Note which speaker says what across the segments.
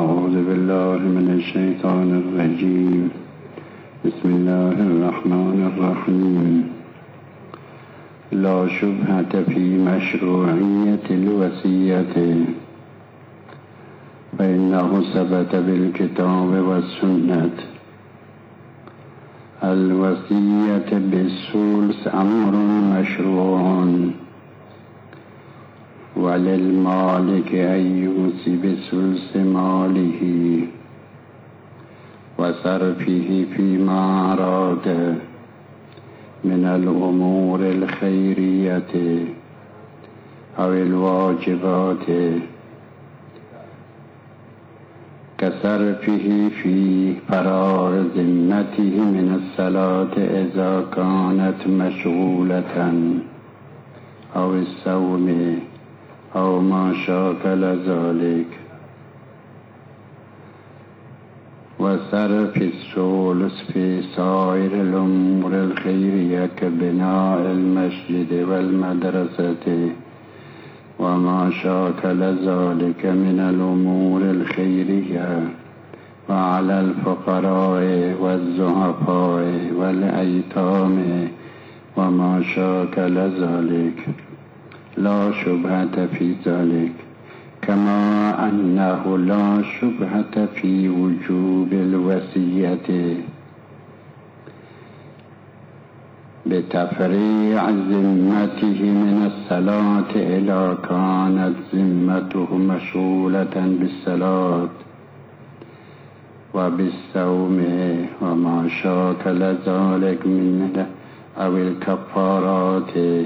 Speaker 1: أعوذ بالله من الشيطان الرجيم. بسم الله الرحمن الرحيم. لا شبهة في مشروعية الوصية، فإنه ثبت بالكتاب والسنة. الوصية بالثلث أمر مشروع، وللمالك أن يوصي بثلث ماله وصرفه فيما أراد من الأمور الخيرية أو الواجبات، كصرفه في فراغ ذمته من الصلاة إذا كانت مشغولة، أو الصوم أو ما شاكل ذلك، وصرف الثلث في سائر الأمور الخيرية كبناء المسجد والمدرسة وما شاكل ذلك من الأمور الخيرية، وعلى الفقراء والضعفاء والأيتام وما شاكل ذلك. لا شبهة في ذلك، كما أنه لا شبهة في وجوب الوصية بتفريع ذمته من الصلاة إذا كانت ذمته مشغولة بالصلاة وبالصوم وما شاكل ذلك من أو الكفارات،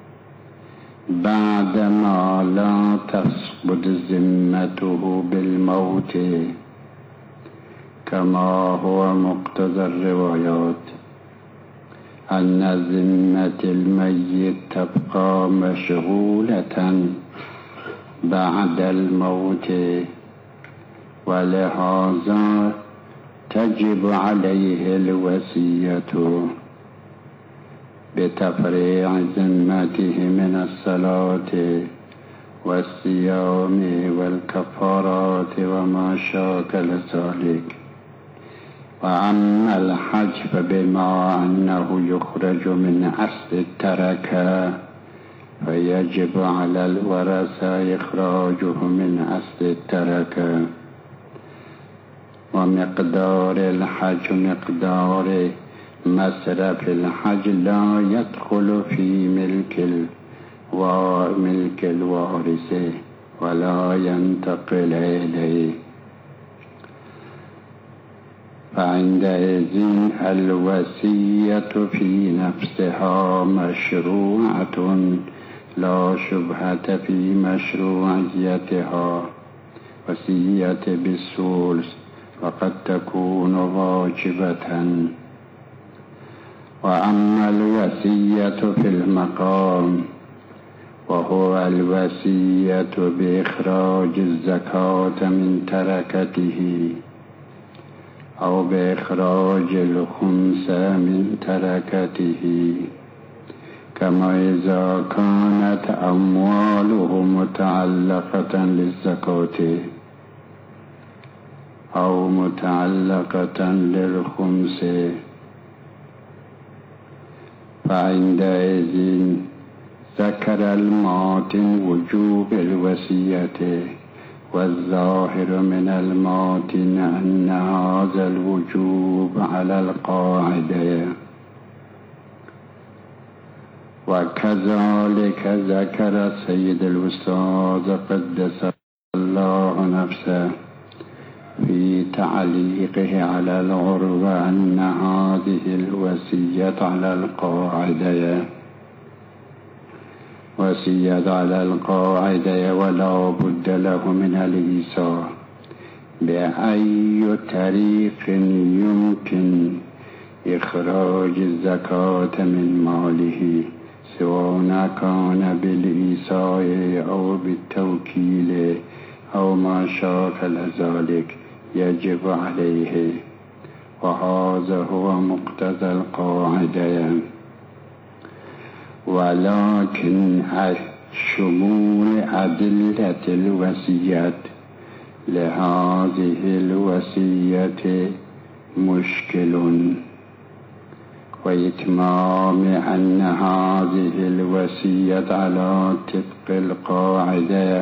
Speaker 1: بعدما لا تثبت ذمته بالموت، كما هو مقتضى الروايات أن ذمة الميت تبقى مشغولة بعد الموت، ولهذا تجب عليه الوصية بتفريع ذمته من الصلاة والصيام والكفارات وما شاكل ذلك. وأما الحج فبما أنه يخرج من أصل التركة، فيجب على الورثة إخراجه من أصل التركة، ومقدار الحج مقدار مصرف الحج لا يدخل في ملك الوارث ولا ينتقل إليه، فعندئذ الوصية في نفسها مشروعة، لا شبهة في مشروعيتها. وصية بالثلث وقد تكون واجبة. وأما الوصية في المقام، وهو الوصية بإخراج الزكاة من تركته أو بإخراج الخمس من تركته، كما إذا كانت أمواله متعلقة للزكاة أو متعلقة للخمس، فعندئذ ذكر الماتن وجوب الوصية، والظاهر من الماتن أن هذا الوجوب على القاعدة. وكذلك ذكر سيد الأستاذ قدس الله نفسه في تعليقه على العروة أن هذه الوصية على القاعدة، وصية على القاعدة، ولا بد له من الإيصاء بأي طريق يمكن إخراج الزكاة من ماله، سواء كان بالإيصاء أو بالتوكيل أو ما شاكل ذلك، يجب عليه، وهذا هو مقتضى القاعدة. ولكن شمول أدلة الوصية لهذه الوصية مشكل، وإتمام أن هذه الوصية على طبق القاعدة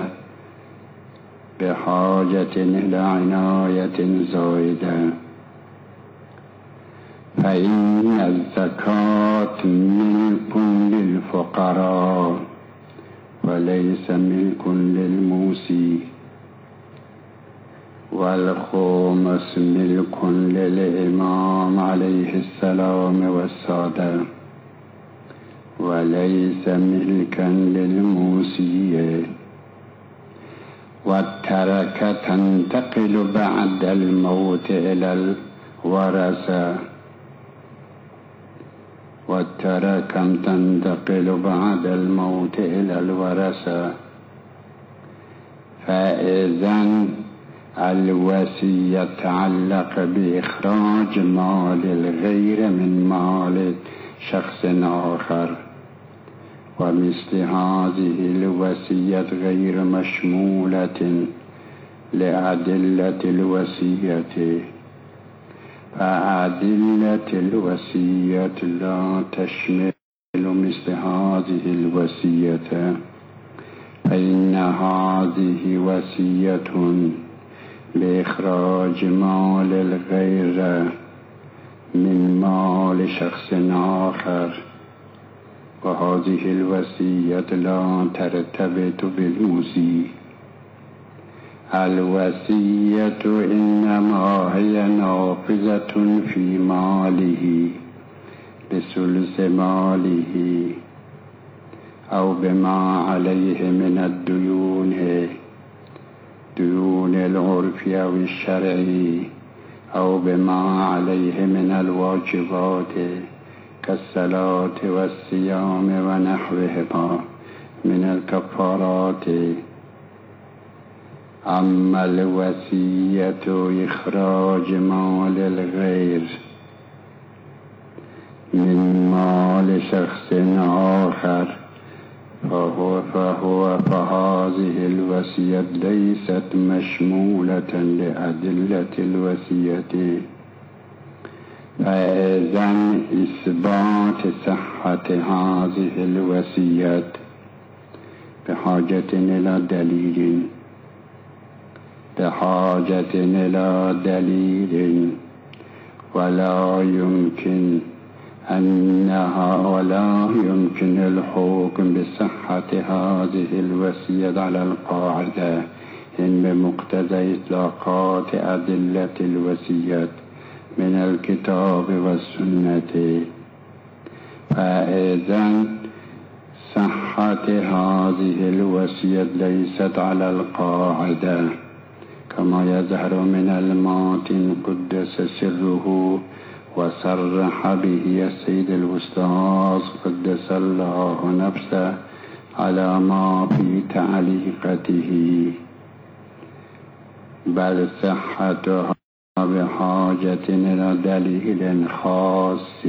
Speaker 1: بحاجة إلى عناية زائدة، فإن الزكاة ملك للفقراء وليس ملك للموسي، والخمس ملك للإمام عليه السلام والسادة وليس ملكا للموسي، والتركة تنتقل بعد الموت إلى الورثة، والتركة تنتقل بعد الموت إلى الورثة. فإذن الوصية يتعلق بإخراج مال الغير من مال شخص آخر، ومثل هذه الوصية غير مشمولة لأدلة الوصية، فأدلة الوصية لا تشمل مثل هذه الوصية، فإن هذه وصية بإخراج مال الغير من مال شخص آخر، وهذه الوصية لا ترتبط بالموصي. الوصية إنما هي نافذة في ماله بثلث ماله أو بما عليه من الديون، ديون العرف أو الشرعي، أو بما عليه من الواجبات كالصلاة والصيام ونحوهما من الكفارات. أما الوصية إخراج مال الغير من مال شخص آخر فهذه الوصية ليست مشمولة لأدلة الوصية، فإذن إثبات صحة هذه الوصية بحاجة إلى دليل، ولا يمكن الحكم بصحة هذه الوصية على القاعدة إن بمقتضى إطلاقات أدلة الوصية من الكتاب والسنة. فإذن صحة هذه الوصية ليست على القاعدة، كما يظهر من الماتن قدس سره وصرح به السيد الأستاذ قدس الله نفسه على ما في تعليقته، بل صحتها بحاجة إلى دليل خاص.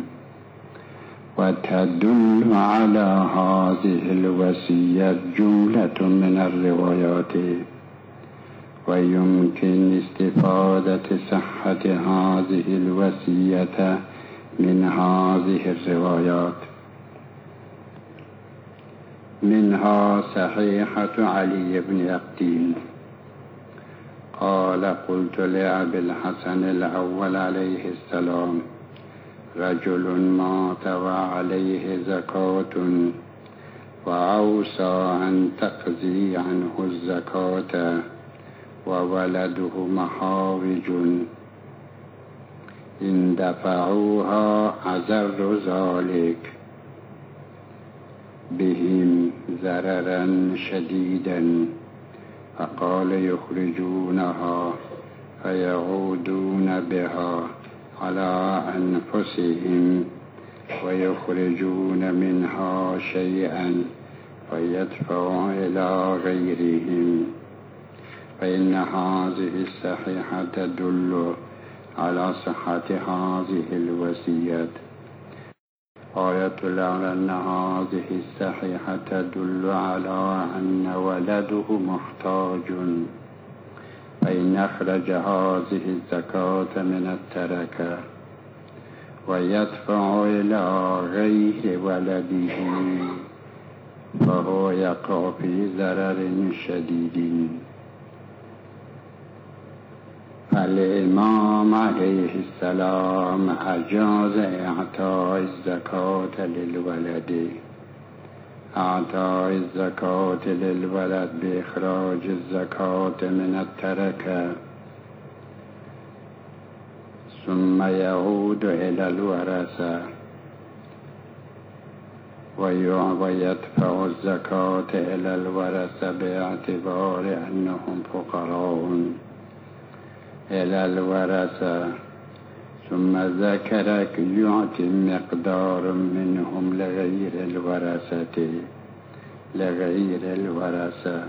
Speaker 1: وتدل على هذه الوصية جملة من الروايات، ويمكن استفادة صحة هذه الوصية من هذه الروايات. منها صحيحة علي بن عقيل قال: قلت لأبي الحسن الأول عليه السلام: رجل مات وعليه زكاة وأوصى أن تقضي عنه الزكاة وولده محاوج، إن دفعوها أضر ذلك بهم ضررا شديدا، فقال: يخرجونها فيعودون بها على أنفسهم ويخرجون منها شيئا فيدفع إلى غيرهم. فإن هذه الصحيحة تدل على صحة هذه الوصية. آية على أن هذه الصحيحة تدل على أن ولده محتاج، فإن أخرج هذه الزكاة من التركة ويدفع إلى غير ولده فهو يقع في ضرر شديد. الإمام عليه السلام أجاز إعطاء الزكاة للولد، أعطاء الزكاة للولد بإخراج الزكاة من التركة ثم يعود إلى الورثة ويدفع الزكاة إلى الورثة باعتبار أنهم فقراء إلى الورثة. ثم ذكر يعطي مقدار منهم لغير الورثة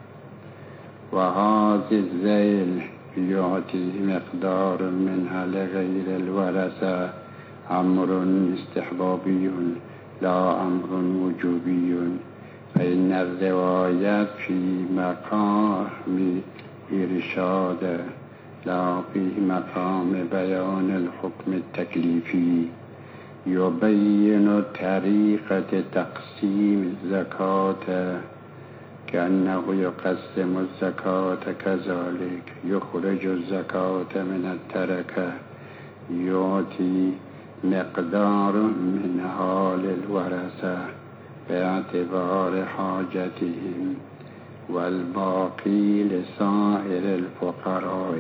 Speaker 1: وهذا الذيل يعطي مقدار منها لغير الورثة أمر استحبابي لا أمر وجوبي، فإن الروايات في مقام إرشاد لا في مقام بيان الحكم التكليفي. يبين طريقة تقسيم الزكاة كأنه يقسم الزكاة كذلك، يخرج الزكاة من التركة يعطي مقدار منها للورثة باعتبار حاجتهم والباقي لسائر الفقراء،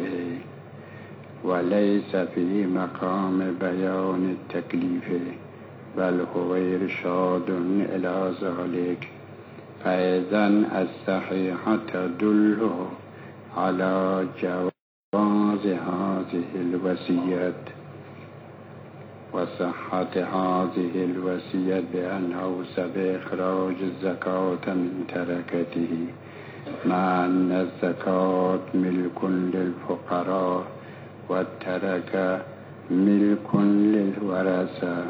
Speaker 1: وليس في مقام بيان التكليف بل هو إرشاد إلى ذلك. فإذن الصحيحة تدل على جواز هذه الوصية وصحة هذه الوصية بأنه بإخراج الزكاة من تركته، مع أن الزكاة ملك للفقراء والتركة ملك للورثة.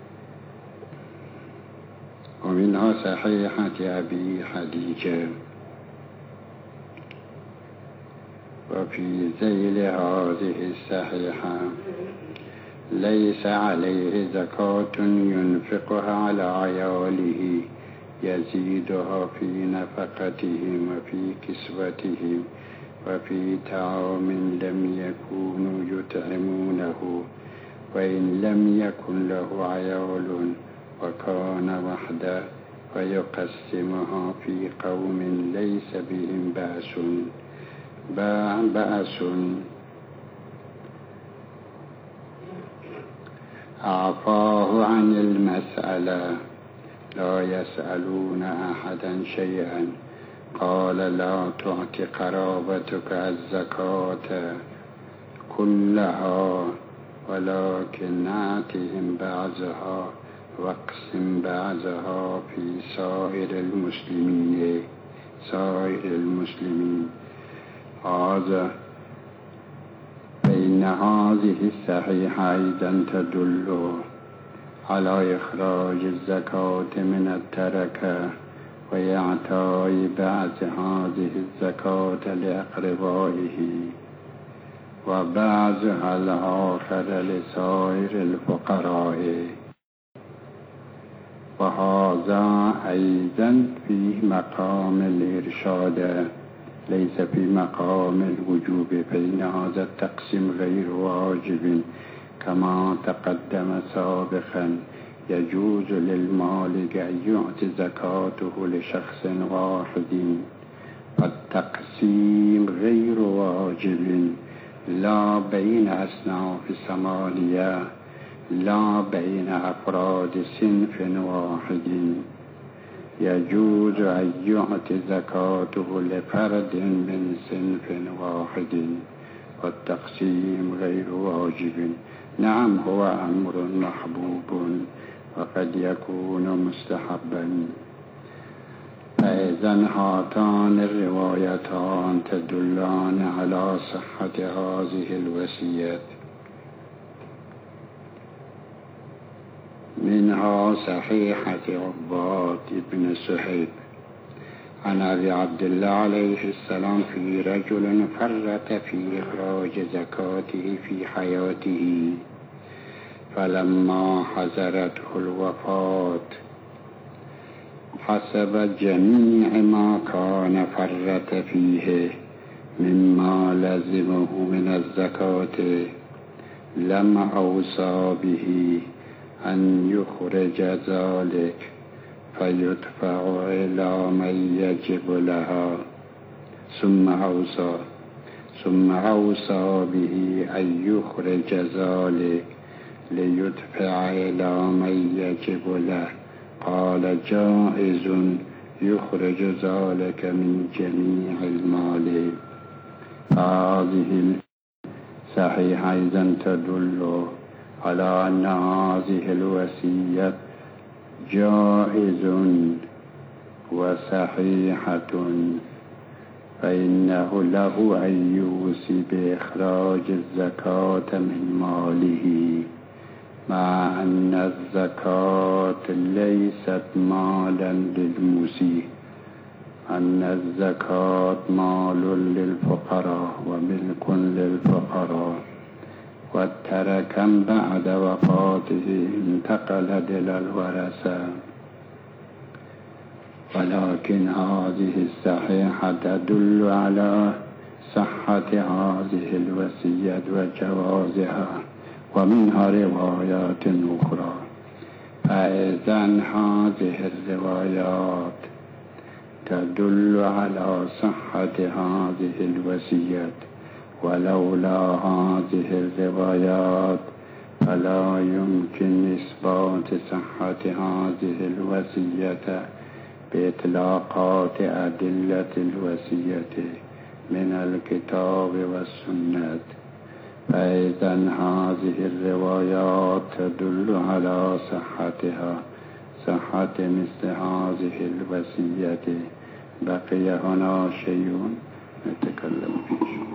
Speaker 1: ومنها صحيحة أبي خديجة. وفي ذيل هذه الصحيحة ليس عليه زكاة ينفقها على عياله يزيدها في نفقتهم وفي كسوتهم وفي طعام لم يكونوا يطعمونه، وإن لم يكن له عيال وكان وحده ويقسمها في قوم ليس بهم بأس أعفاه عن المسألة لا يسألون أحدا شيئا. قال لا تعطي قرابتك الزكاة كلها ولكن آتهم بعضها واقسم بعضها في سائر المسلمين. هذا فإن هذه الصحيحة أيضا تدل على إخراج الزكاة من التركة وإعطاء بعض هذه الزكاة لأقربائه وبعضها الآخر لسائر الفقراء. وهذا أيضا في مقام الإرشاد ليس في مقام الوجوب، فإن هذا التقسيم غير واجب كما تقدم سابقا. يجوز للمالك أن يعطي زكاته لشخص واحد، فالتقسيم غير واجب لا بين أصناف 8 لا بين أفراد صنف واحد. يجوز أن يعطي زكاته لفرد من صنف واحد والتقسيم غير واجب. نعم هو أمر محبوب وقد يكون مستحبا. فإذن هاتان الروايتان تدلان على صحة هذه الوصية. منها صحيحة عباد بن سهيب عن أبي عبد الله عليه السلام في رجل فرط في إخراج زكاته في حياته، فلما حضرته الوفاة حسب جميع ما كان فرط فيه مما لزمه من الزكاة، لم أوصى به أن يخرج ذلك فيدفع إلى من يجب لها، ثم أوصى به أن يخرج ذلك ليدفع إلى من يجب له. قال جائز يخرج ذلك من جميع المال. هذه الصحيحة إذن تدل على أن هذه الوصية جائز وصحيحة، فإنه له أن يوصي بإخراج الزكاة من ماله، مع أن الزكاة ليست مالا للمسيء، أن الزكاة مال للفقراء وملك للفقراء، والتركا بعد وفاته انتقلت إلى الورثة. ولكن هذه الصحيحة تدل على صحة هذه الوصية وجوازها، ومنها روايات أخرى. فإذن هذه الروايات تدل على صحة هذه الوصية، ولولا هذه الروايات فلا يمكن إثبات صحة هذه الوصية بإطلاقات أدلة الوصية من الكتاب والسنة. فإذن هذه الروايات تدل على صحتها، صحة مثل هذه الوصية. بقي هنا شيء نتكلم فيه.